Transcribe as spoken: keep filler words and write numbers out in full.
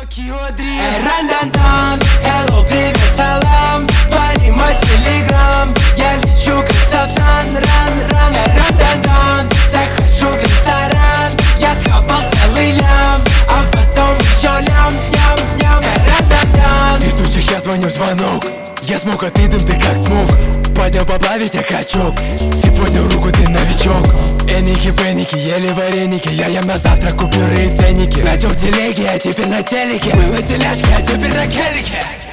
Токио Дрифт. Ран-дан-дан, hello, привет, салам. Вали мой телеграм, я лечу как Сапсан. Ран-ран, ран-дан-дан, захожу в ресторан. Я схапал целый лям, а потом еще лям-ням-ням. Ран-дан-дан. Ты стучишь, я звоню, звонок. Я смог, а ты дым, ты как смог. Поднял поплавить, я качок. Ты поднял руку, ты новичок. Эники, пеники, ели вареники. Я ем на завтрак, купюры и ценники. Начал в телеге, а теперь на телеке. Была тележка, а теперь на гелике.